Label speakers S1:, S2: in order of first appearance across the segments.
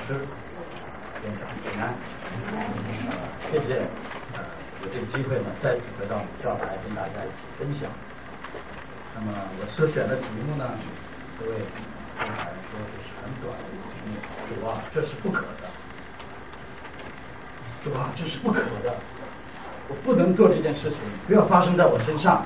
S1: 师，院长平安。谢谢有这个机会呢，再次回到母校来跟大家一起分享。那么我所选的题目呢，各位刚才说这是很短的一个题目。主啊，这是不可的。主啊，这是不可的。我不能做这件事情，不要发生在我身上。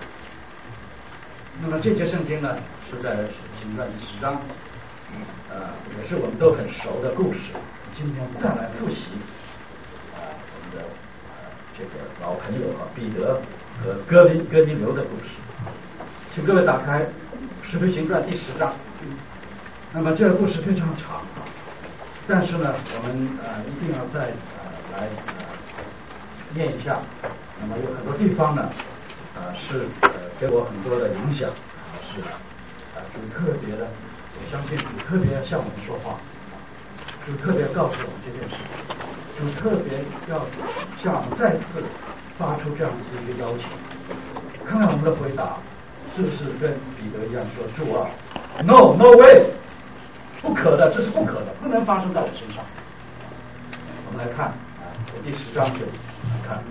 S1: 那么这节圣经呢，是在使徒行传第10章，也是我们都很熟的故事。今天再来复习我们的这个老朋友彼得和哥尼流的故事。请各位打开使徒行传第10章。那么这个故事非常长但是呢，我们一定要再来念一下。那么有很多地方呢是给我很多的影响，是主特别的，我相信主特别向我们说话，主特别告诉我们这件事，主特别要向我们再次发出这样子一个邀请。看看我们的回答是不是跟彼得一样说，主啊 ，No way， 不可的，这是不可的，不能发生在我身上。我们来看第10章这里来看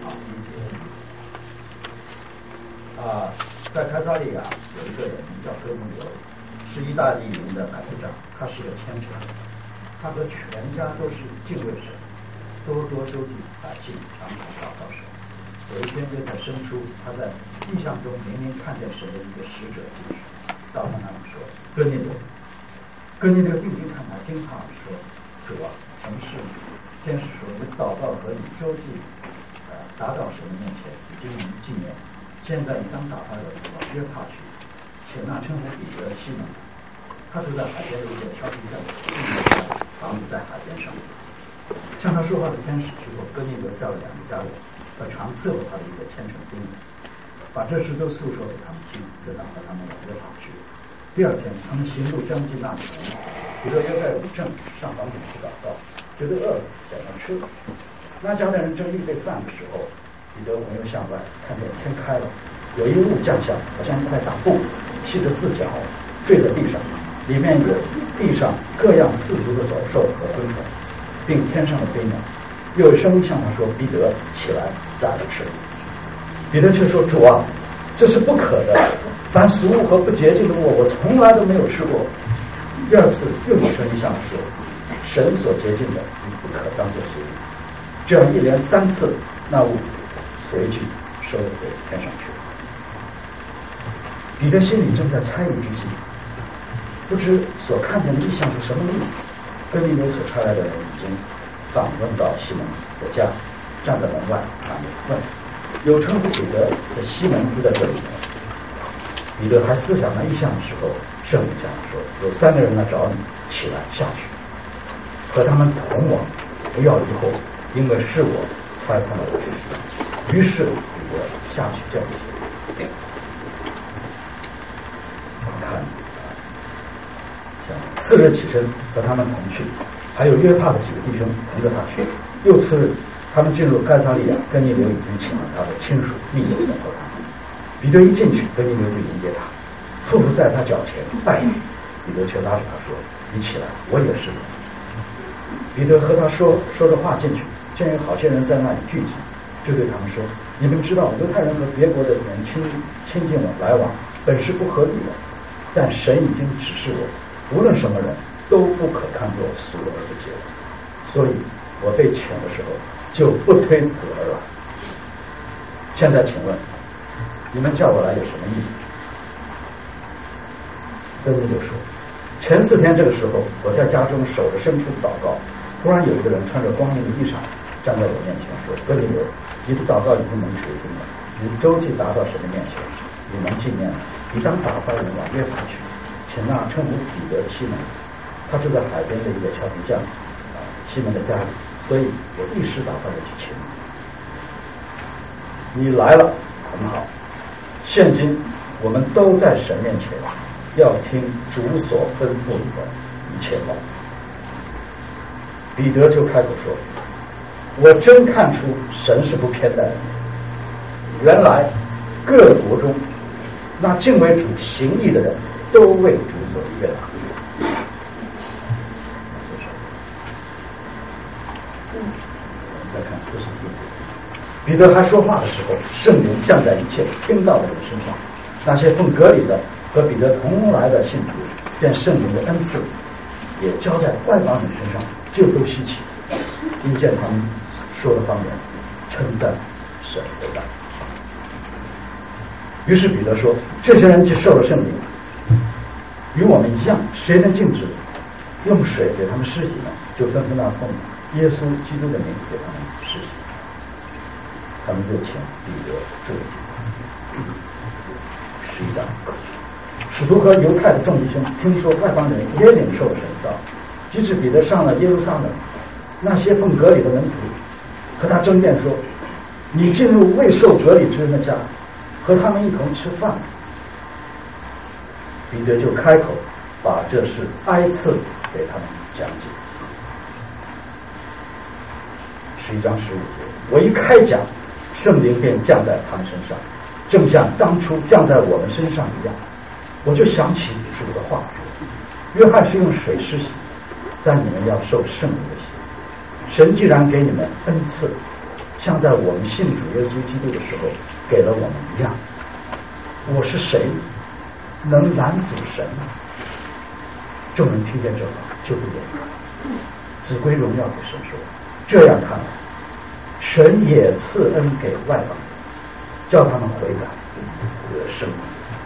S1: 在开撒利亚有一个人叫哥尼流，是意大利人的百夫长，他是个虔诚，他和全家都是敬畏神，多多周济百姓，常常祷告神。有一天约在深处，他在异象中明明看见神的一个使者进去，到他那里说：哥尼流。哥尼流定睛看他，惊怕说：主啊，什么事？天使说：你祷告和你周济达到神的面前，已经能纪念。现在你当打发人往约帕去，且那称呼彼得的西门，他住在海边的一个敲皮匠，房子在海边上。向他说话的天使之后，哥尼流叫了2个家人和常伺候他的一个虔诚兵，把这事都诉说给他们听，就打发他们往约帕去。第二天，他们行路将近那里，彼得约在午正上房顶去祷告，觉得饿了，想要吃。那家的人正预备饭的时候，彼得往右向外，看见天开了，有一物降下，好像一块大布，系着4角，坠在地上，里面有地上各样4足的走兽和昆虫，并天上的飞鸟。有声音向他说：彼得，起来，宰了吃。彼得却说：主啊，这是不可的，凡俗物和不洁净的物，我从来都没有吃过。第二次又有声音向他说：神所洁净的，你不可当作俗物。这样一连3次，那物随即收了回天上去。彼得心里正在猜疑之际，不知所看见的异象是什么意思。哥尼流所差来的人已经访问到西门的家，站在门外喊着问：有称呼彼得的西门住在这里吗？彼得还思想那异象的时候，圣灵向他说：有3个人来找你，起来下去，和他们同往，不要疑惑，因为是我差他们去。于是彼得下去叫你。我们看次日起身和他们同去，还有约帕的几个弟兄同着他去。又次日，他们进入该撒利亚，哥尼流已经请了他的亲属密友等候他。彼得一进去，哥尼流就迎接他，俯伏在他脚前拜礼。彼得却拉着他说：你起来，我也是人。彼得和他说着话进去，见有好些人在那里聚集，就对他们说：你们知道犹太人和别国的人亲近我来往本是不合理的，但神已经指示我，无论什么人都不可看作俗而不洁，所以我被请的时候就不推辞而来。现在请问你们叫我来有什么意思？哥尼流说：前4天这个时候，我在家中守着牲畜祷告，突然有一个人穿着光硬的衣裳站在我面前说：哥尼流，你的祷告已经能垂听了，你周济达到神的面前，你能纪念了，你当打发人往约帕去，请那称呼彼得的西门，他住在海边的一个敲皮匠西门的家里，所以我一时打发人去请你。你来了，很好。现今我们都在神面前，要听主所吩咐的一切话。彼得就开口说：我真看出神是不偏待人，原来各国中那敬畏主行义的人都为主所悦纳。 再看44节，彼得还说话的时候，圣灵降在一切听到的人身上，那些奉割礼的和彼得同来的信徒，见圣灵的恩赐也交在外邦人身上，就都稀奇，因见他们说的方言，称赞神为大。于是彼得说：这些人既受了圣灵，与我们一样，谁能禁止用水给他们施洗呢？就纷纷奉耶稣基督的名给他们施洗。他们就请彼得注意11章，使徒和犹太的众弟兄听说外邦人也领受神道，即使彼得上了耶路撒冷，那些奉割礼的门徒和他争辩说：你进入未受割礼之人的家，和他们一同吃饭。彼得就开口把这事挨次给他们讲解。11章15节，我一开讲，圣灵便降在他们身上，正像当初降在我们身上一样。我就想起主的话，约翰是用水施洗，但你们要受圣灵的洗。神既然给你们恩赐，像在我们信主耶稣基督的时候给了我们一样。我是谁能拦阻神呢？众人听见这话就不言语，只归荣耀给神说。这样看来，神也赐恩给外邦人，叫他们悔改得生命。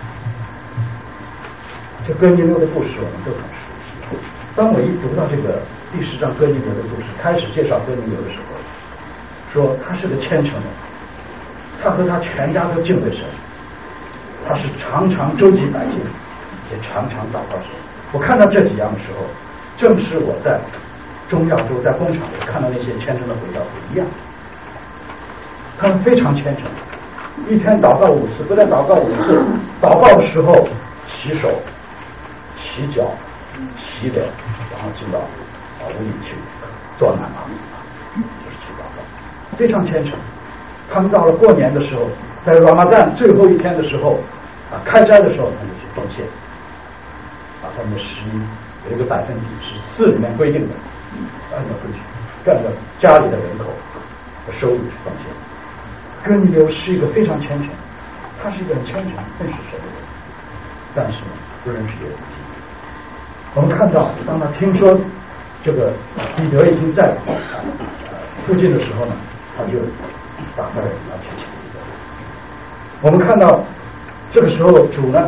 S1: 这哥尼流的故事我们都很熟悉。当我一读到这个第10章哥尼流的故事，开始介绍哥尼流的时候，说他是个虔诚人，他和他全家都敬畏神，他是常常周济百姓，也常常祷告神。我看到这几样的时候，正是我在中亚洲在工厂里看到那些虔诚的回教徒一样，他们非常虔诚，一天祷告5次，不但祷告5次，祷告的时候洗手、洗脚、洗脸，然后进到屋里去做南麻，就是去祷告，非常虔诚。他们到了过年的时候，在Ramadan最后一天的时候开斋的时候，他们就去奉献，他们的11有一个百分比是4里面规定的，按照规矩，按照家里的人口和收入去奉献。哥尼流是一个非常虔诚，他是一个很虔诚认识神的人，但是呢不认识耶稣基督。我们看到当他听说这个彼得已经在附近的时候呢，他就打开要去请彼得。我们看到这个时候主呢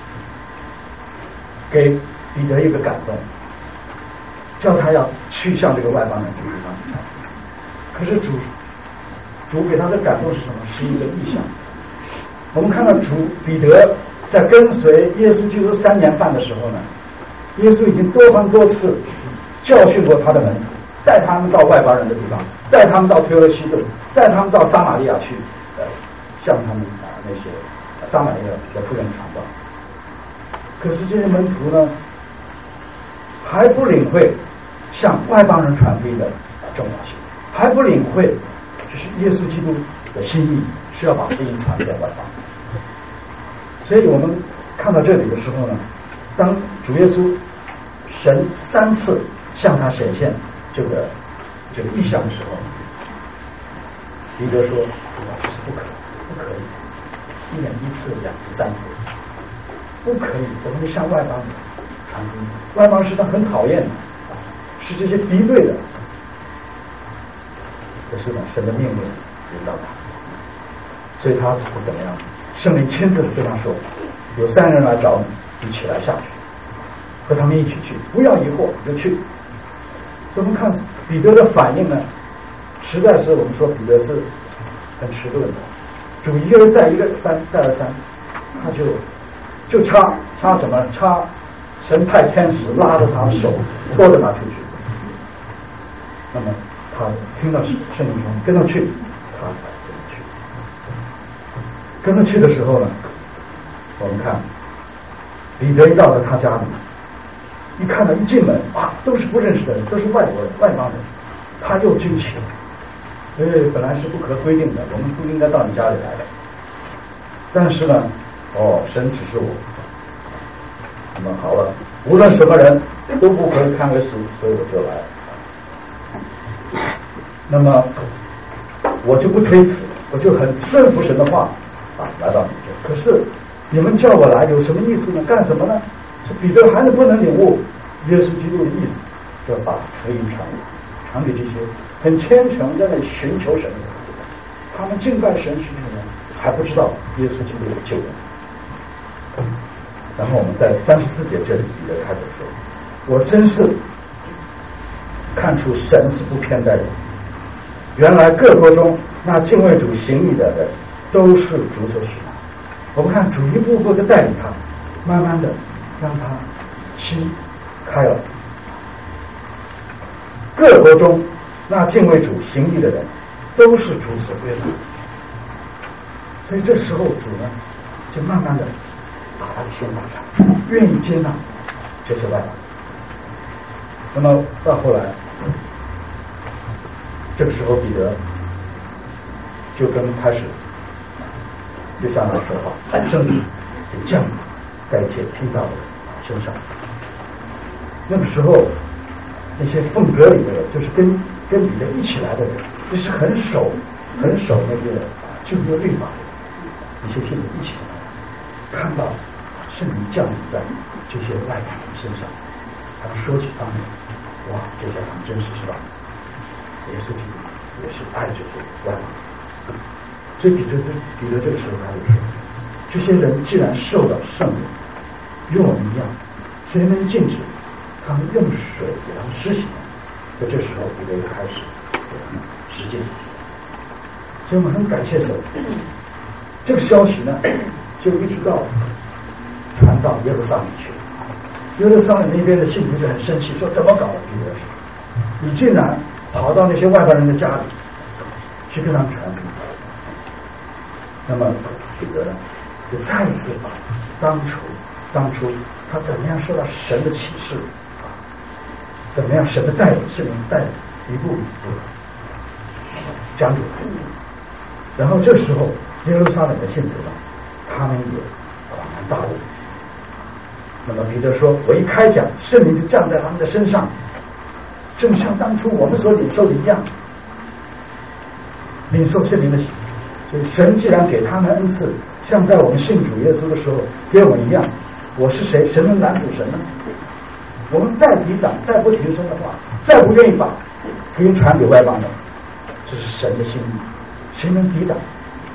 S1: 给彼得一个感动，叫他要去向这个外邦人这个地方去。可是主给他的感动是什么？是一个意象。我们看到彼得在跟随耶稣基督3年半的时候呢，耶稣已经多番多次教训过他的门徒，带他们到外邦人的地方，带他们到推罗西顿，带他们到撒玛利亚去向他们那些撒玛利亚的妇人传道。可是这些门徒呢还不领会向外邦人传福音的重要性，还不领会这是耶稣基督的心意，是要把福音传遍外邦。所以我们看到这里的时候呢，当主耶稣神3次向他显现这个意象的时候，彼得说：这是不可以，1次、2次、3次，不可以，怎么会向外邦人传福音？外邦是他很讨厌的，是这些敌对的。可是呢，神的命令领导他，所以他是怎么样？圣灵亲自对他说：有3人来找你，你起来下去，和他们一起去，不要疑惑，你就去。我们看彼得的反应呢，实在是我们说彼得是很迟钝的。主一个人再一个再而三，他就插怎么插？神派天使拉着他的手，拖着他出去。那么他听到圣灵说跟他去，他跟他去的时候呢，我们看彼得一到了他家里，一看到一进门都是不认识的人，都是外国人、外邦人，他又惊奇了。本来是不可规定的，我们不应该到你家里来的。但是呢，神指示我，那么好了，无论什么人都不可以看为俗，所以我就来了。 那么我就不推辞，我就很顺服神的话来到你这。可是你们叫我来有什么意思呢？干什么呢？彼得还是不能领悟耶稣基督的意思，要把福音传给这些很虔诚在那里寻求神的人，他们敬拜神寻求神，还不知道耶稣基督的救恩。然后我们在34节这里，彼得开始说：“我真是看出神是不偏待人，原来各国中那敬畏主行义的人都是主所喜爱。”我们看主一步步的带领他，慢慢的让他心开了。各国中那敬畏主行义的人都是主所悦纳，所以这时候主呢就慢慢的把他的心打开，愿意接纳这些外邦。那么到后来，这个时候彼得就开始就向他说话，圣灵就降临在一切听到的人身上。那个时候那些奉格里的人，就是跟彼得一起来的人，就是很守那个旧约律法的一些信徒一起来，看到圣灵降临在这些外邦人身上，他们说起他们，哇，这下他们真是知道耶稣基督也是爱这些外邦人。所以彼得这个时候他就说，这些人既然受到圣灵，与我们一样，谁能禁止他们用水给他们施洗？在这时候彼得就开始给他们实践。所以我们很感谢神。这个消息呢，就一直到传到耶路撒冷去。耶路撒冷那边的信徒就很生气，说怎么搞的彼得？你竟然跑到那些外邦人的家里去跟他们传福音。那么彼得呢，就再一次把当初他怎么样受到神的启示怎么样神的带领，圣灵带领，一步一步讲出来。然后这时候耶路撒冷的信徒呢，他们也恍然大悟。那么彼得说，我一开讲，圣灵就降在他们的身上，正像当初我们所领受的一样，领受圣灵的喜。所以神既然给他们恩赐，像在我们信主耶稣的时候给我们一样，我是谁？神能拦阻神呢？我们再抵挡，再不提升的话，再不愿意把福音传给外邦人，这是神的心意，谁能抵挡？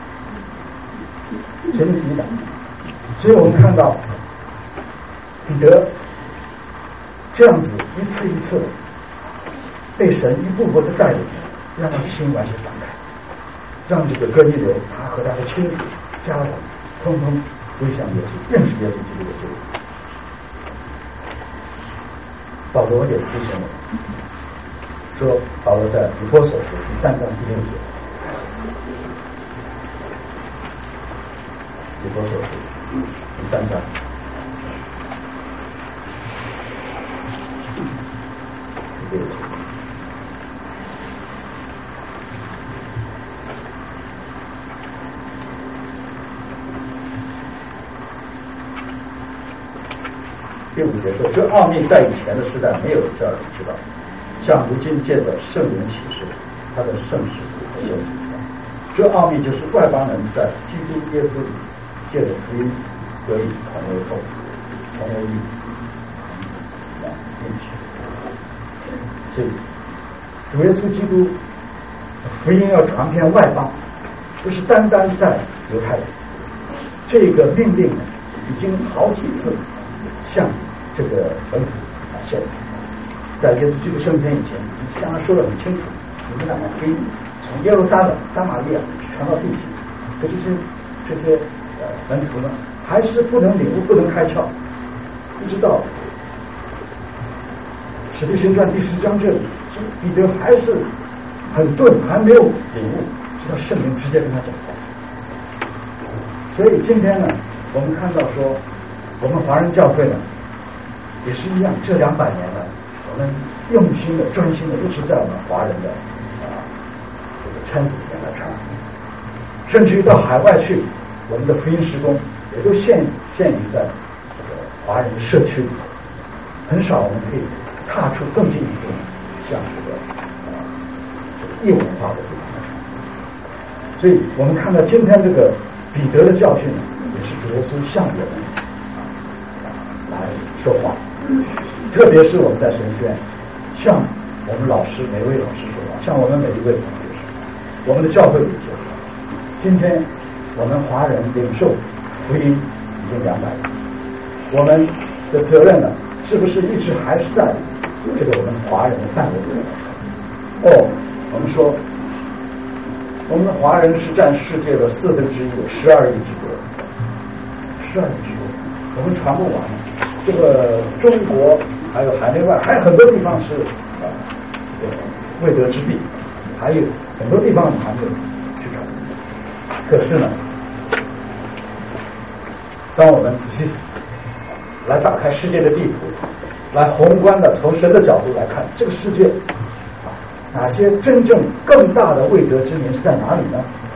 S1: 谁能抵挡？所以我们看到彼得这样子一次一次被神一步步的带领，让他的心完全放开，让这个哥尼流他和他的亲属家人通通归向耶稣，认识耶稣基督的救恩。保罗也提醒我们说，保罗在以弗所书第3章第6节，以弗所书第3章第6节，第5节说，这奥秘在以前的时代没有叫人知道，像如今借着圣灵启示，他的圣使和先知。这奥秘就是外邦人在基督耶稣里借着福音得以同为后嗣，同为义，并且，所以主耶稣基督福音要传遍外邦，不是单单在犹太人。这个命令已经好几次向这个本土显示，在耶稣基督升天以前，向他说得很清楚，你们两个福音从耶路撒冷、撒玛利亚传到地极。可是这些门徒呢，还是不能领悟，不能开窍，不知道使徒行传第10章这里，彼得还是很钝，还没有领悟，直到圣灵直接跟他讲话。所以今天呢，我们看到说，我们华人教会呢也是一样，这200年了，我们用心的、专心的一直在我们华人的这个圈子里面来传福音，甚至于到海外去，我们的福音事工也都限于在这个华人的社区里，很少我们可以踏出更进一步，像这个异文化的地方。所以我们看到今天这个彼得的教训呢，也是主耶稣向我们来说话，特别是我们在神学院向我们老师每位老师说话，向我们每一位同学说话，我们的教会里说话。今天我们华人领受福音已经200年，我们的责任呢，是不是一直还是在这个我们华人的范围内？我们说我们的华人是占世界的1/4，有12亿之多，12亿之多，我们传不完。这个中国还有海内外还有很多地方是未得之地，还有很多地方还没有去传。可是呢，当我们仔细来打开世界的地图，来宏观的从神的角度来看这个世界，哪些真正更大的未得之民是在哪里呢？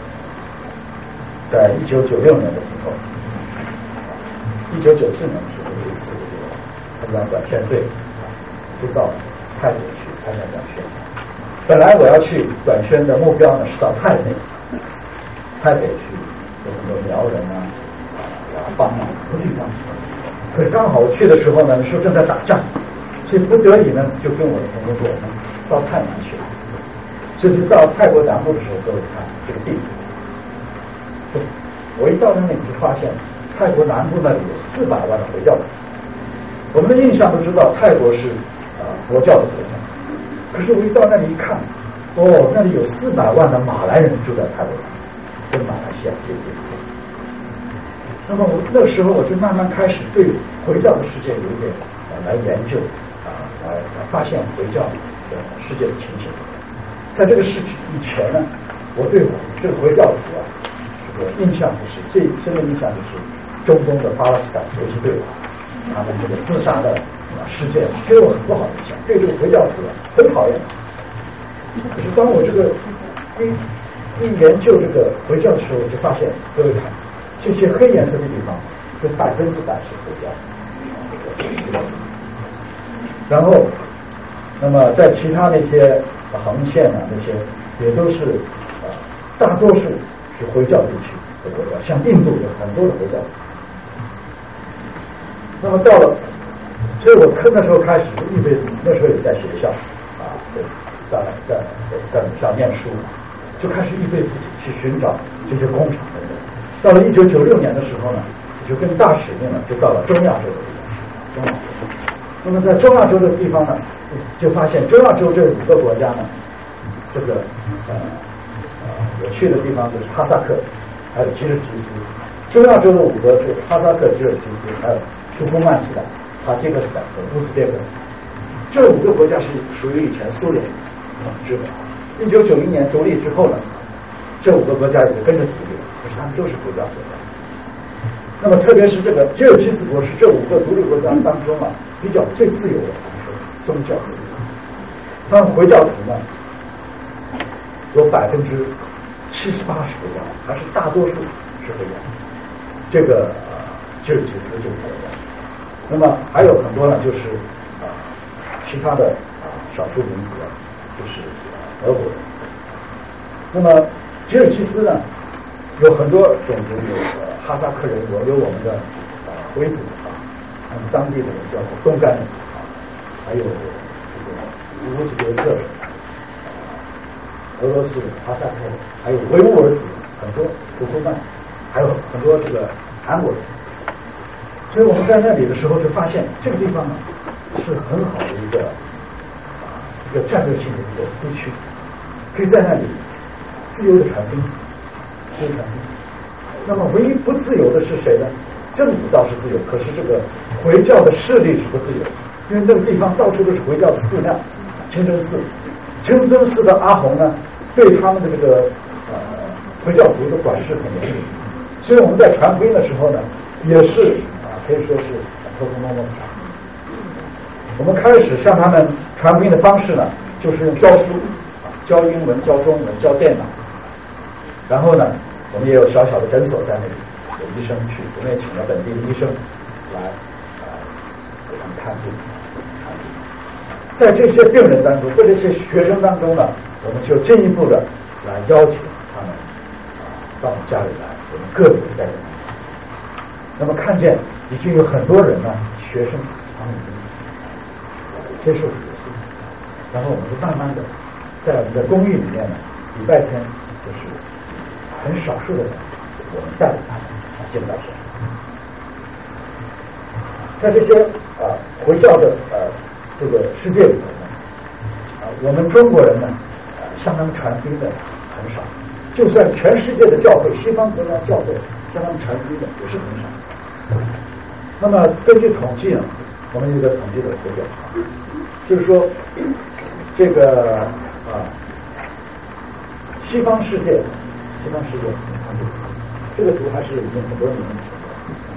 S1: 在1996年的时候，1994年的时候有一次参加短宣队，就到泰国去参加短宣。本来我要去短宣的目标呢是到台北去，有很多苗人啊、佤邦啊很多地方。可是刚好我去的时候呢，那时候正在打仗，所以不得已呢，就跟我的同工说，我们到泰南去。所以就到泰国南部的时候，各位看这个地图，我一到那里就发现，泰国南部那里有400万的回教徒。我们的印象都知道泰国是佛教的国家，可是我一到那里一看，那里有400万的马来人住在泰国南部，跟马来西亚接近。那么那个时候我就慢慢开始对回教的世界有一点来研究来发现回教的世界的情形。在这个事情以前呢，我对这个回教徒这个印象就是最深的印象就是中东的巴勒斯坦游击队他们这个自杀的事件给我很不好的印象，对这个回教徒很讨厌。可是当我这个一研究这个回教的时候，我就发现各位看这些黑颜色的地方就100%是回教，然后那么在其他那些横线那些也都是大多数是回教地区的国家，像印度有很多的回教。那么到了，所以我那时候开始预备自己，那时候也在学校在母校念书，就开始预备自己去寻找这些工厂等等。到了1996年的时候呢，就跟大使命呢，就到了中亚洲的地方。那么在中亚洲的地方呢，就发现中亚洲这5个国家呢，这个有趣的地方就是哈萨克，还有吉尔吉斯。中亚洲的5个是哈萨克、吉尔吉斯，还有土库曼斯坦、塔吉克斯坦和乌兹别克斯坦。这5个国家是属于以前苏联统治的。1991年独立之后呢，这5个国家也就跟着独立了，可是他们都是回教国家。那么特别是这个吉尔吉斯国是这5个独立国家当中比较最自由的，宗教自由。他们回教徒呢，有70%-80%回教，还是大多数是回教。这个吉尔吉斯这个国家，那么还有很多呢，就是其他的少数民族，就是俄国人。那么吉尔吉斯呢，有很多种族，有哈萨克人，有我们的回族他们当地的人叫东干人还有这个乌兹别克人、俄罗斯人、哈萨克人，还有维吾尔族很多土库曼，还有很多这个韩国人。所以我们在那里的时候就发现，这个地方是很好的一个战略性的一个地区，可以在那里自由的传兵，自由传兵。那么唯一不自由的是谁呢？政府倒是自由，可是这个回教的势力是不自由，因为那个地方到处都是回教的寺庙。清真寺的阿訇呢，对他们的这个回教徒的管制很严厉，所以我们在传福音的时候呢，也是可以说是偷偷摸摸。我们开始向他们传福音的方式呢，就是用教书，教英文、教中文、教电脑。然后呢，我们也有小小的诊所在那里，有医生去，我们也请了本地的医生来给他们看病。 在这些病人当中，在这些学生当中呢，我们就进一步的来邀请他们到我们家里来，我们个别在这里。那么看见已经有很多人呢，学生他们已经接受这个信，然后我们就慢慢的在我们的公寓里面呢，礼拜天就是很少数的人，我们带着他们见到神。在这些回教的这个世界里头呢，我们中国人呢，向他们传福音的很少。就算全世界的教会，西方国家教会向他们传福音的也是很少。那么根据统计呢，我们有一个统计的图表，就是说这个西方世界，这个图还是已经很多年前的。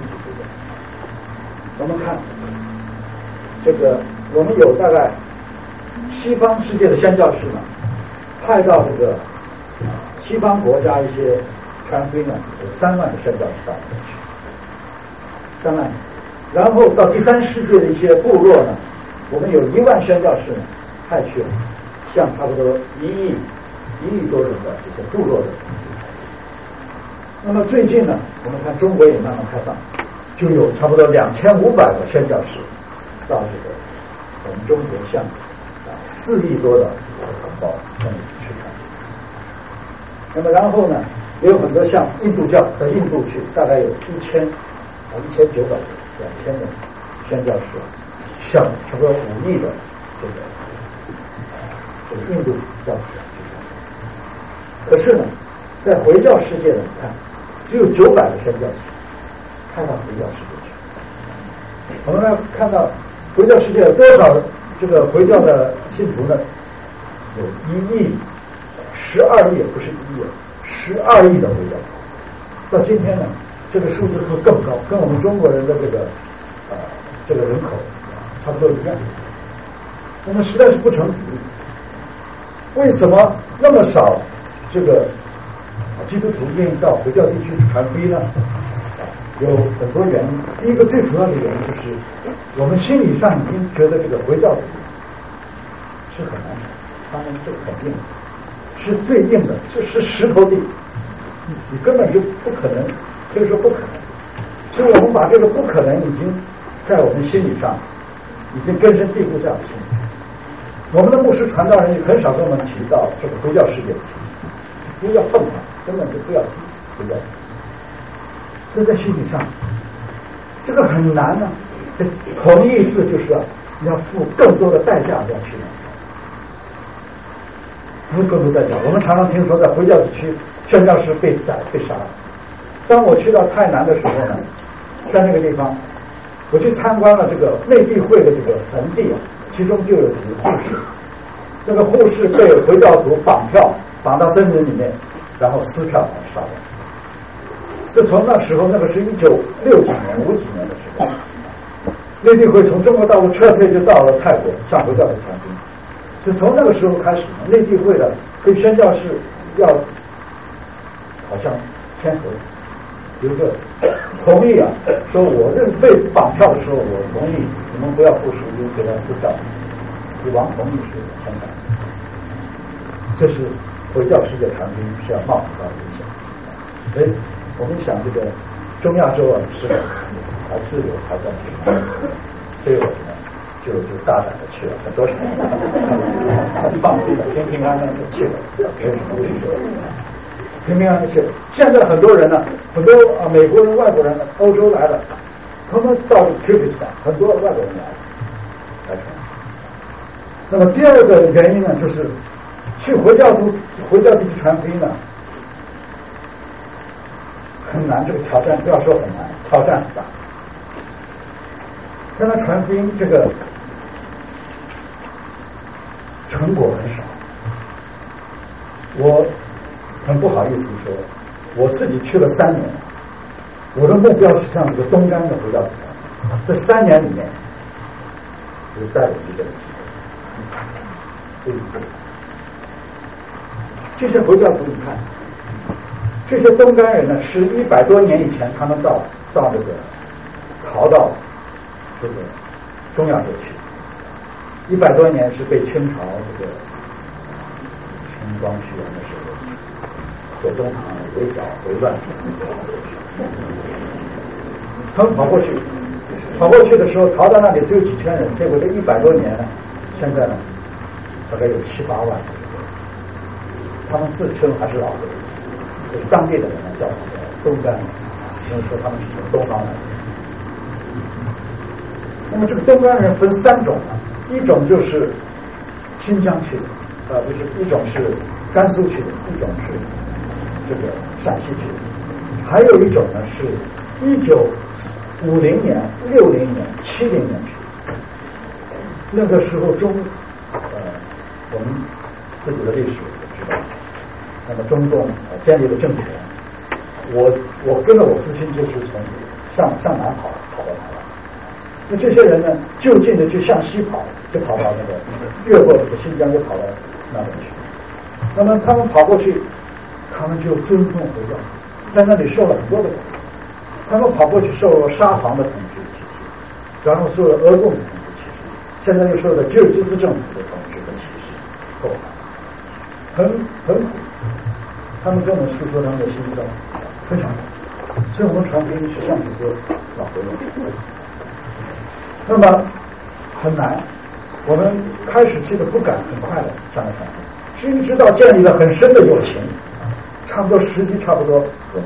S1: 我们看这个，我们有大概西方世界的宣教士呢，派到这个西方国家一些传福音呢，有3万的宣教士到那边去，3万。然后到第3世界的一些部落呢，我们有1万宣教士呢派去了，像差不多1亿多人的这些部落的。那么最近呢，我们看中国也慢慢开放，就有差不多2500个宣教士到这个我们中国向4亿多的同胞那里去传。那么然后呢，也有很多像印度教在印度去，大概有1900个、2000的宣教士，向差不多5亿的这个印度教士去传。可是呢，在回教世界呢，你看只有900个宣教士派到回教世界去。我们来看到回教世界有多少这个回教的信徒呢？有1亿12亿，不是1亿，12亿的回教徒。到今天呢，这个数字会更高，跟我们中国人的这个人口差不多一样。那么实在是不成比例。为什么那么少这个基督徒愿意到回教地区传福音呢？有很多原因。第一个最主要的原因就是，我们心理上已经觉得这个回教徒是很难传，他们是很硬，是最硬的，这是石头地，你根本就不可能，可以说不可能。所以我们把这个不可能已经在我们心理上已经根深蒂固在我们心里。我们的牧师传道人也很少跟我们提到这个回教世界的情形，不要碰它，根本就不要提回教。这在心理上，这个很难呢。同义字就是要付更多的代价要去付更多代价。我们常常听说在回教地区宣教士被宰被杀。当我去到泰南的时候呢，在那个地方我去参观了这个内地会的这个坟地，其中就有几个护士，这个护士被回教徒绑票绑到森林里面，然后撕票杀掉。是从那时候，那个是1960年、50几年的时候，内地会从中国大陆撤退，就到了泰国向回教徒传福音。所以从那个时候开始，内地会的跟宣教士要好像签合，有一个同意说我被绑票的时候，我同意你们不要付赎金，给他撕票，死亡同意书签改。这是回教世界传福音是要冒很大的危险。我们想这个中亚洲是还自由还在那里，所以我们就大胆的去了，很多人放心的平平安安的去了，没有什么危险，平平安安的去了。现在很多人呢，很多美国人、外国人、欧洲来了，他们到Kyrgyzstan，很多外国人来传。那么第二个原因呢，就是去回教地区传福音呢。很难，这个挑战不要说很难，挑战很大。跟他传福音这个成果很少。我很不好意思说，我自己去了3年，我的目标是向这个东干的回教徒传，这3年里面只带了1个人去，这些回教徒你看。这些东干人呢，是100多年以前他们到这个逃到这个中亚洲去， 100多年是被清朝这个清光绪元的时候，左宗棠围剿为乱，他们跑过去的时候，逃到那里只有几千人，结果这100多年呢，现在呢，大概有7、8万。他们自称还是老的，就是当地的人呢叫东干，因为说他们是从东方来的。那么这个东干人分3种啊，一种就是新疆去的，就是一种是甘肃去的，一种是这个陕西去的，还有一种呢是1950年、60年、70年去的。那个时候我们自己的历史也知道，那么中共建立了政权，我跟着我父亲就是从向南跑到台湾。那这些人呢，就近的就向西跑，就跑到那个越过这个新疆，就跑到那边去。那么他们跑过去，他们就尊奉回教，在那里受了很多的苦。他们跑过去受了沙皇的统治体系，然后受了俄共的统治体系，现在又受了吉尔吉斯政府的统治的体系，够很苦。他们跟我们诉说他们的心声，非常苦。所以我们传福音是像这些老回人。那么很难，我们开始期的不敢很快的向他传福音，是一直到建立了很深的友情，差不多时机差不多，我们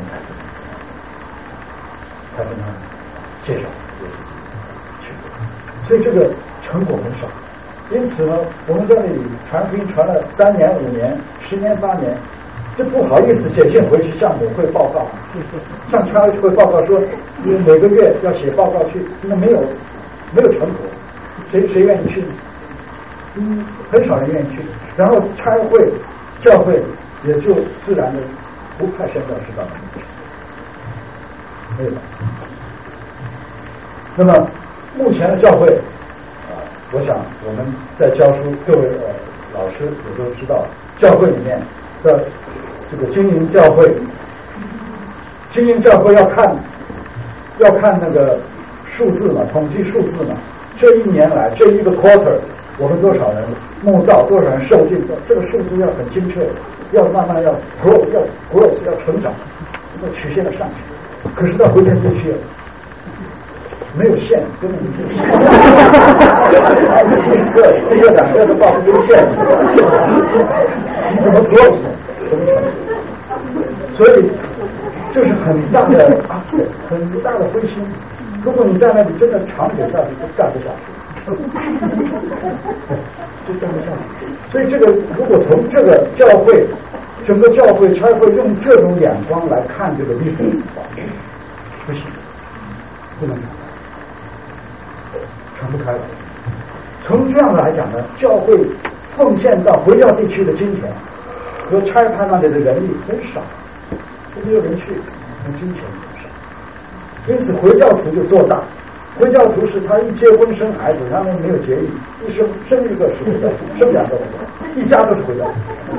S1: 才跟他介绍这个事情。所以这个成果很少。因此呢，我们在那里传福音传了3年、5年、10年、8年，这不好意思写信回去向母会报告，向差会报告说每个月要写报告去，那没有成果，谁愿意去呢？很少人愿意去。然后差会教会也就自然的不派宣教士到那里去，没有。那么目前的教会我想我们在教书，各位老师也都知道，教会里面的这个经营教会要看那个数字嘛，统计数字嘛。这一年来，这一个 quarter， 我们多少人慕道，多少人受尽，这个数字要很精确，要慢慢要 growth， 要成长，要曲线的上去。可是到回天地区没有线，根本就是一个2个都报不出线，你怎么 growth？ 所以这是很大的灰心。如果你在那里真的长久下去，就干不下去，就干不下去。所以这个如果从这个教会，整个教会才会用这种眼光来看这个历史的情况，不行，不能传不开了。从这样来讲呢，教会奉献到回教地区的金钱和差派那里的人力很少，没有人去，金钱很少。因此回教徒就做大，回教徒是他一结婚生孩子，他们没有节育，一生一个是回教徒，生2个回教，一家都是回教徒。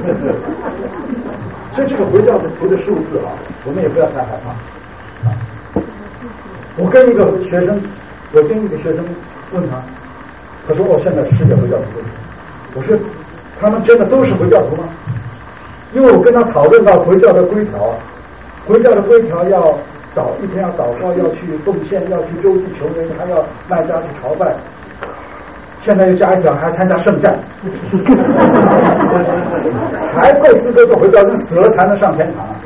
S1: 所以这个回教徒的数字我们也不要太害怕。我跟一个学生问他说现在世界回教徒，我说他们真的都是回教徒吗？因为我跟他讨论到回教的规条要一天要祷告，要去奉献，要去周济穷人，还要卖家去朝拜，现在又加一条还参加圣战，才够资格做回教，人死了才能上天堂。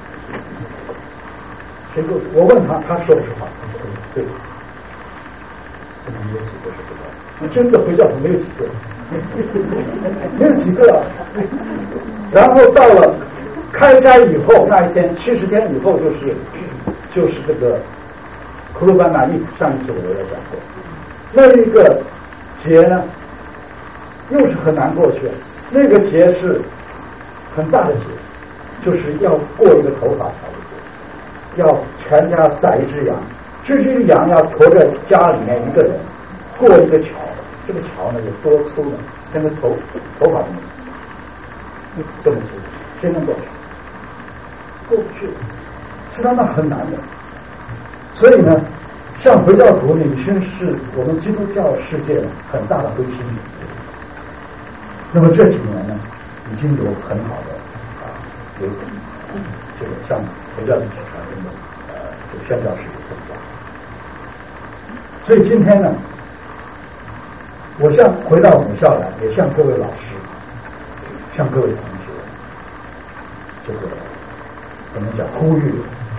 S1: 谁够？我问他说不实话，对，这里没有几个是回教，那真的回教徒没有几个，没有几个。然后到了开斋以后那一天70天以后，就是这个库鲁班纳伊，上一次我也讲过，那一个节呢又是很难过去，那个节是很大的节，就是要过一个头发桥的节，要全家宰一只羊，这只羊要驮着家里面一个人过一个桥，这个桥呢有多粗呢？跟个头发这么粗，谁能过去？过不去，是他们很难的。所以呢，
S2: 像回教徒呢，已经是我们基督教世界很大的灰心。那么这几年呢，已经有很好的有这个像回教的所传统的这个宣教士的增加。所以今天呢，我向回到母校来，也向各位老师，向各位同学，这个怎么讲？呼吁。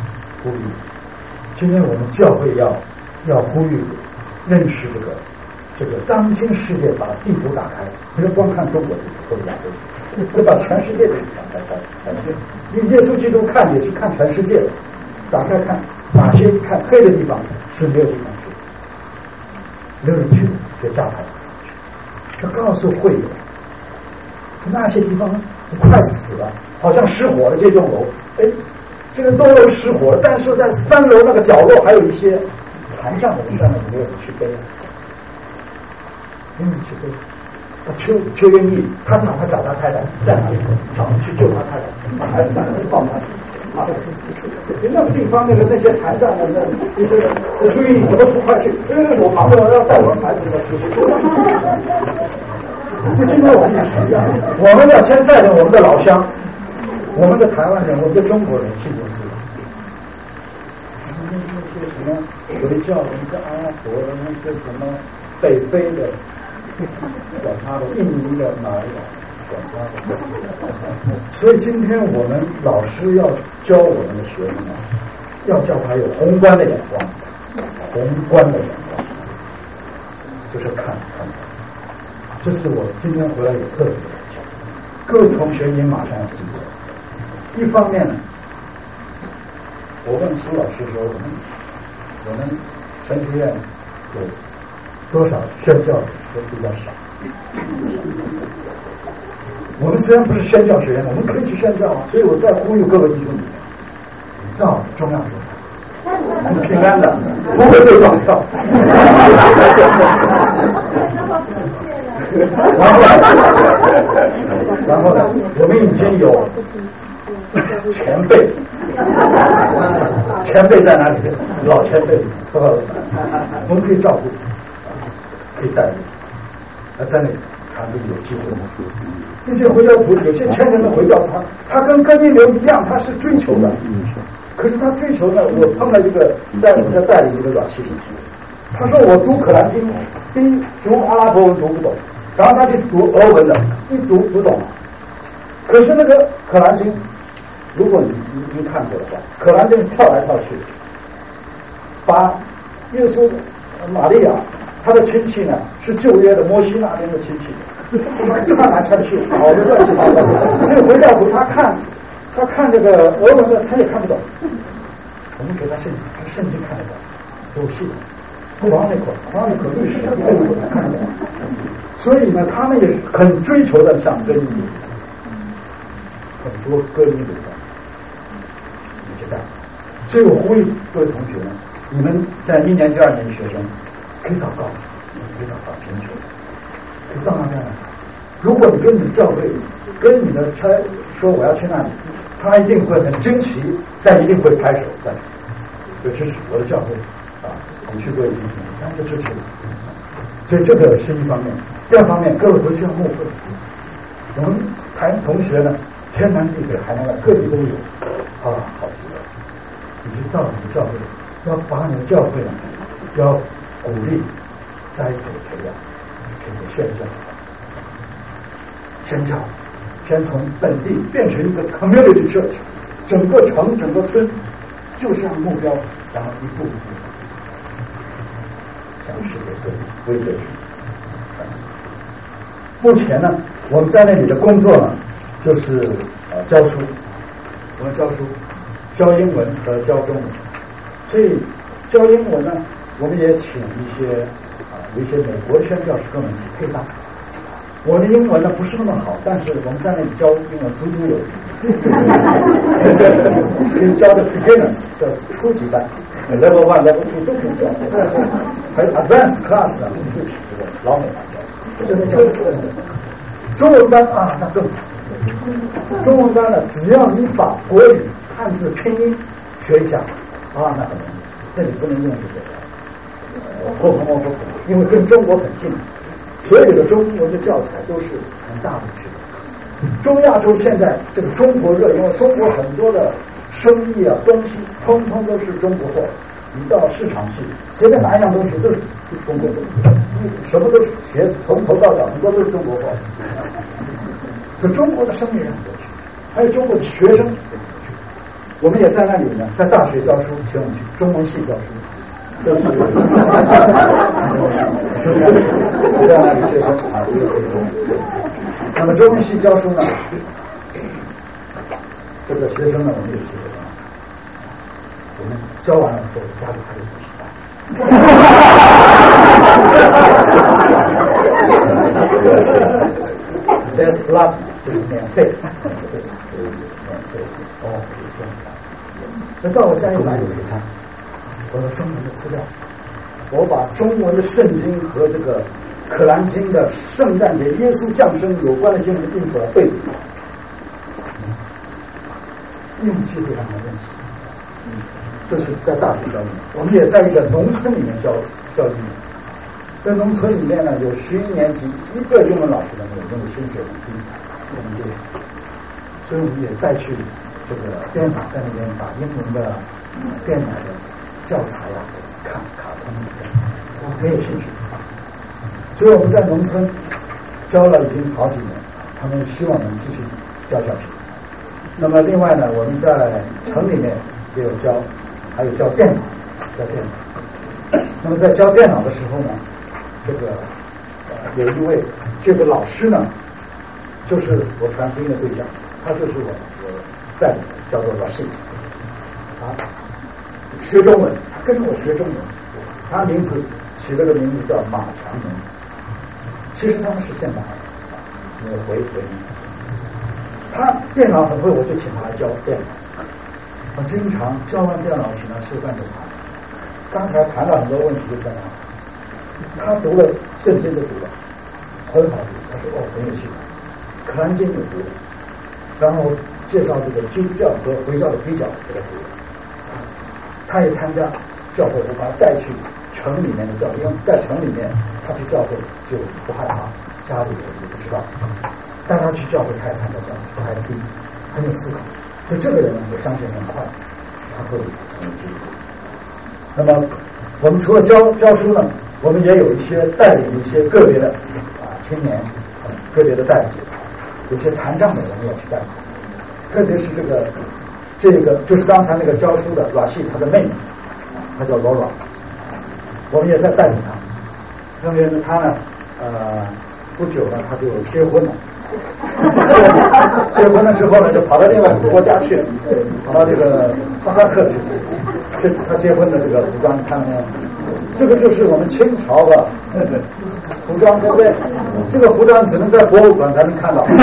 S2: 今天我们教会要呼吁认识这个当今世界，把地图打开，不要光看中国地图或者亚洲地图，要把全世界的地方才对。因为耶稣基督看也是看全世界的，打开看哪些看黑的地方是没有地方去，没有人去就加派去，就告诉会友，那些地方快死了，好像失火了这栋楼，这个栋楼失火了，但是在3楼那个角落还有一些残障的人在那里，没有人去背，没有人去背。邱元义他找他太太在哪里，找去救他太太，把孩子打去抱他。那个地方那些残障的那些人，邱元义怎么不快去？我忙着要带我孩子出去。就今天我们也是一样，我们要先带领我们的老乡。我们的台湾人，我们的中国人信耶稣，那些什么回教的、那些阿拉伯的、那些什么北非的，管他的，印尼的、哪里的，管他的。所以今天我们老师要教我们的学生啊，要教他有宏观的眼光，就是看。这是我今天回来有特别的讲，各位同学也马上要记得。一方面呢，我问苏老师说，我们神学院有多少宣教都比较少。我们虽然不是宣教学院，我们可以去宣教啊。所以我在呼吁各位弟兄姊妹，到中央说很平安的，不会被绑票。然后呢，我们已经有前辈在哪里？老前辈，我们可以照顾，可以带领，在那里传递有机会。那些回教徒，有些虔诚的回教，他跟根金流一样，他是追求的。可是他追求呢，我碰到一个我在带领一个软系统，他说我读可兰经，读阿拉伯文读不懂，然后他去读俄文的，一读懂了。可是那个可兰经，如果你看过的话，可兰经跳来跳去，把耶稣玛利亚他的亲戚呢是旧约的摩西那边的亲戚，穿来穿去，好的乱七八糟。所以回教徒他看这个俄文的他也看不懂，我们给他圣经，他圣经看得懂，有系统。王那口历史看得懂，所以呢，他们也很追求的像根基。很多歌迷的你知道，所以我呼吁各位同学呢，你们在1年级、2年级学生可以祷告，贫穷，可以到那边来。如果你跟你的教会、跟你的差说我要去那里，他一定会很惊奇，但一定会拍手赞成，就支持我的教会啊！你去过一次，他就支持你。所以这个是一方面，第二方面，各位回去要牧会。我们台同学呢？天南地北，海内外各地都有好极了。你就到你的教会，要把你的教会呢，要鼓励、栽培、培养，这个宣教，先从本地变成一个 community church， 整个城、整个村，就这样目标，然后一步一步向世界各地威震。目前呢，我们在那里的工作呢。就是教书，我们教书，教英文和教中文。所以教英文呢，我们也请有一些美国宣教师跟我们一起配搭。我的英文呢不是那么好，但是我们在那里教英文足有可以教的 beginners 叫初级班 ，level 1、level 2都可以教。还有 advanced class 呢，我们就请这个老美来教，真的教中文班啊，那更好。中文班呢，只要你把国语汉字拼音学一下啊，那很容易。这里不能用这个， 或红或红，因为跟中国很近，所有的中文的教材都是很大的区别。中亚洲现在这个中国热，因为中国很多的生意啊东西，通通都是中国货。你到市场去，随便拿一样东西都是中国的，什么都是鞋子，从头到脚很多都是中国货。就中国的生意人很多去，还有中国的学生，我们也在那里呢，在大学教书，请我们去中文系教书，就是在那里学生啊，那么中文系教书呢，这个学生呢，我们也是。我们教完了之后，家里还得补习班。There's blood 就是免费，哦，这样。那到我家里来有一餐，我有中文的资料，我把中文的圣经和这个可兰经的圣诞节耶稣降生有关的经文印出来对比，用机会让他认识。这是在大学教育，我们也在一个农村里面教育。在农村里面呢，有11年级一个英文老师都没有，因为薪水很低，我们就，所以我们也带去这个电脑，在那边把英文的电脑的教材啊看卡通我很有兴趣。所以我们在农村教了已经好几年，他们希望能继续教下去。那么另外呢，我们在城里面也有教。还有教电脑，那么在教电脑的时候呢，这个有一位这个老师呢，就是我传福音的对象，他就是我带的，叫做老谢啊，学中文，他跟着我学中文，他名字起了个名字叫马强农，其实他们是现代人，没有回民，他电脑很会，我就请他来教电脑。我经常教完电脑请他吃饭就谈，刚才谈了很多问题就在那，他读了圣经都读了，很好读，他说哦很有兴趣，可兰经也读了，然后介绍这个基督教和回教的比较给他读了，他也参加教会，我把他带去城里面的教会，因为在城里面他去教会就不害怕，家里人也不知道，带他去教会他也参加教会，他还听，很有思考。所以这个人呢，我相信很快他会成为基督徒。那么我们除了教书呢，我们也有一些带领一些个别的青年，个别的带领，有些残障的我们要去带领，特别是这个就是刚才那个教书的阮系他的妹妹，她叫罗阮，我们也在带领她。那么她呢，不久呢，她就结婚了。结婚了之后呢，就跑到另外一个国家去了，跑到这个哈萨克去。他结婚的这个服装，你看到没有？这个就是我们清朝的服装，对不对？这个服装只能在博物馆才能看到。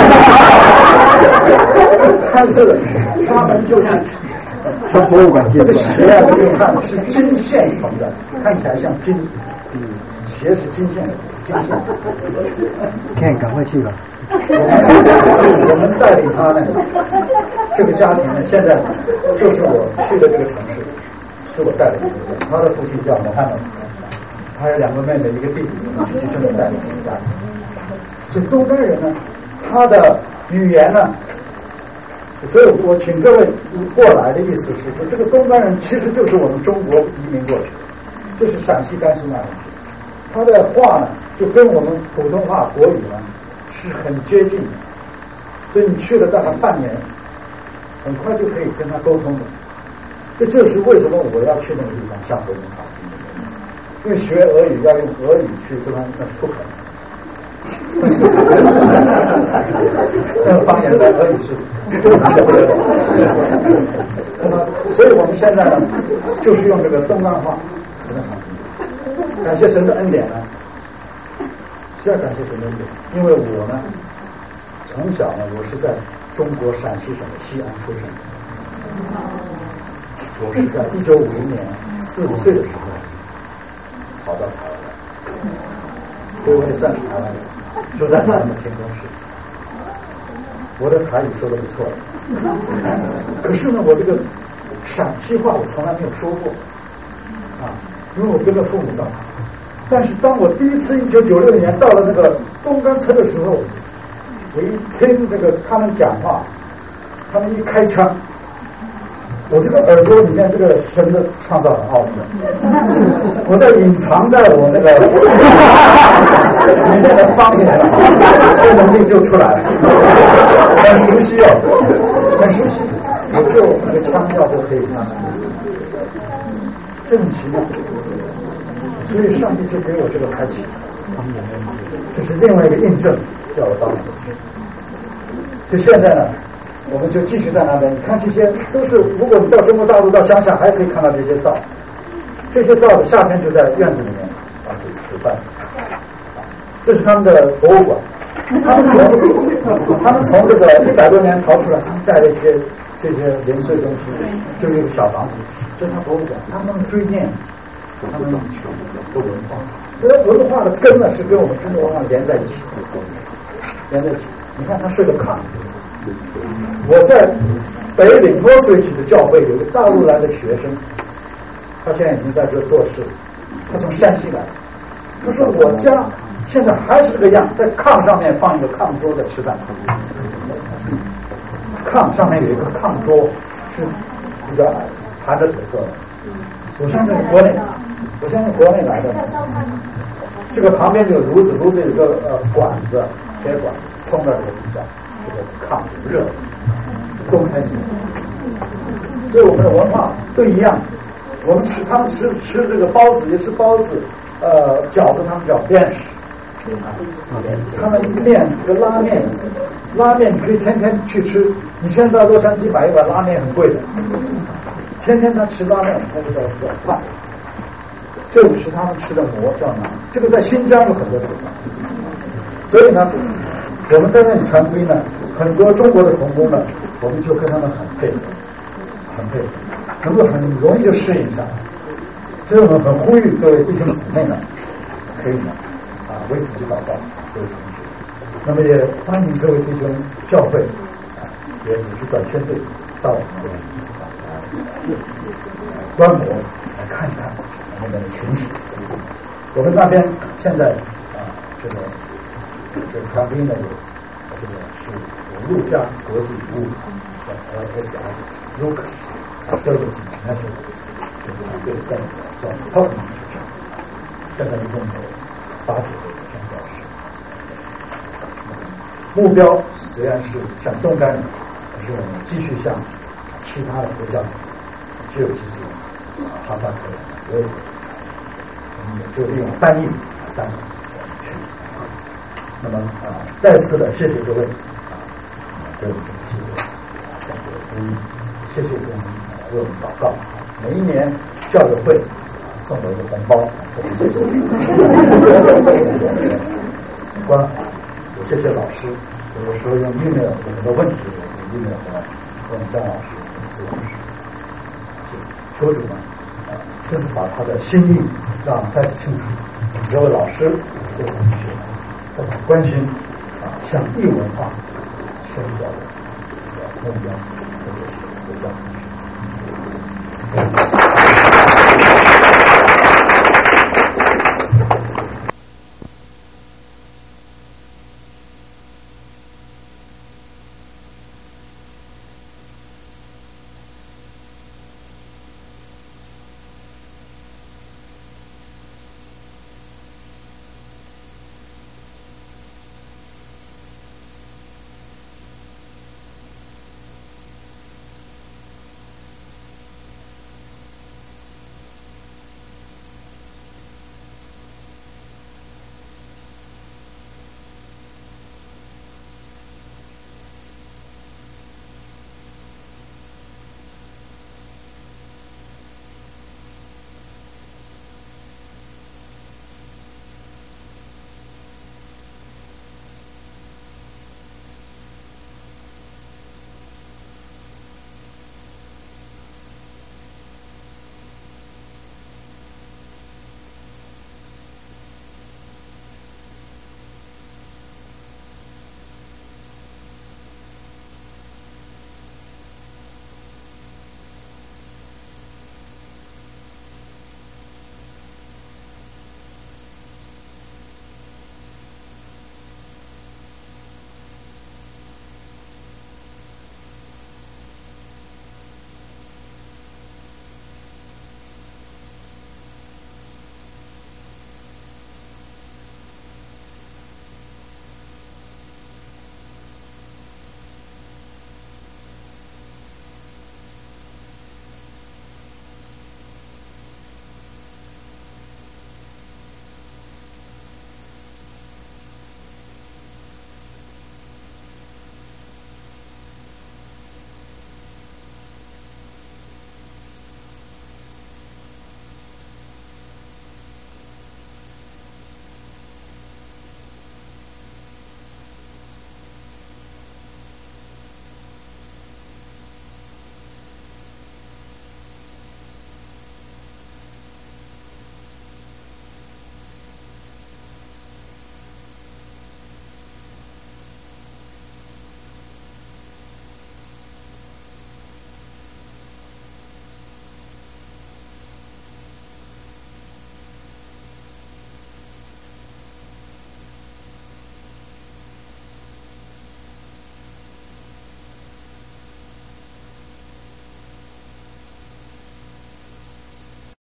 S2: 但是他们就是
S3: 从博物馆借
S2: 这个鞋啊，这个看是金线缝的，看起来像金子。鞋是金线的，金线。
S3: 看，赶快去吧。
S2: 我们带领他呢，这个家庭呢，现在就是我去的这个城市，是我带领的。他的父亲叫穆罕默德，他有2个妹妹，一个弟弟，我们继续这么带领这个家庭。所以东干人呢，他的语言呢，所以我请各位过来的意思是说，这个东干人其实就是我们中国移民过去的，就是陕西甘肃那里去。他的话呢，就跟我们普通话国语呢是很接近的，所以你去了大概半年，很快就可以跟他沟通的。这就是为什么我要去那个地方上回民考试，因为学俄语要用俄语去跟他，那是不可能。那个方言在俄语是非常的不得了。那么，所以我们现在呢，就是用这个东干话跟他讲。感谢神的恩典呢，是要感谢神的恩典，因为我呢，从小呢，我是在中国陕西省的西安出生，我是在1950年4、5岁的时候跑到台湾来，所以我也算是台湾人，就在台湾的天宫市。我的台语说的不错，可是呢，我这个陕西话我从来没有说过啊，因为我跟着父母到但是当我第一次1996年到了那个东干村的时候，我一听这个他们讲话，他们一开枪，我这个耳朵里面这个神的创造很奥秘，我在隐藏在我那个里面的方言了，这能力就出来了，很熟悉哦，很熟悉，我就那个腔调就可以看，这很奇妙，所以上帝就给我这个开启，这是另外一个印证，叫我当。就现在呢，我们就继续在那边。你看这些都是，如果你到中国大陆到乡下，还可以看到这些灶。这些灶的夏天就在院子里面吃饭。这是他们的博物馆，他们从这个100多年逃出来，带了一些这些零碎东西，就一个小房子，这是他博物馆。他们追念他们的文化，这文化的根呢是跟我们中国文化连在一起，连在一起。你看他睡的炕，我在北岭多水体的教会有个大陆来的学生，他现在已经在这做事，他从山西来，他说我家现在还是这个样，在炕上面放一个炕桌在吃饭，炕上面有一个炕桌是一个盘着腿坐的，我相信国内来的，这个旁边有炉子，炉子有个管子，铁管冲到这个底下，这个炕热，公开性。所以我们的文化都一样，我们他们吃这个包子也是包子，饺子他们叫边食，他们面这个拉面你可以天天去吃，你现在到洛杉矶买一碗拉面很贵的，天天他吃拉面，他就叫饭。这里是他们吃的馍叫馕，这个在新疆有很多地方，所以呢，我们在那里传福音呢，很多中国的同工呢，我们就跟他们很配合，能够很容易就适应下来。所以我们很呼吁各位弟兄姊妹呢，可以呢为自己祷告，各位同学。那么也欢迎各位弟兄教会也组织短宣队到我们的观摩来看一看我们的情形。我们那边现在这个传福音呢这个是有陆家国际服务叫 LSI Look Service International 这个团队在叫 Top 现在一共有8位宣教士。目标虽然是向东干，可是我们继续向其他的国家，只有其实哈萨克人、维吾尔，我们也就利用翻译来带去。那么再次的谢谢各位对我们的机会，感谢福音，谢谢各位为我们祷告。每一年教友会送我一个红包，关怀。我谢谢老师，有的时候用 email 有很多问题，我用 email 问张老师、苏老师，求主呢，这是把他的心意让再次清楚。这位老师对同学再次关心向异文化宣教的目标，这个是我想。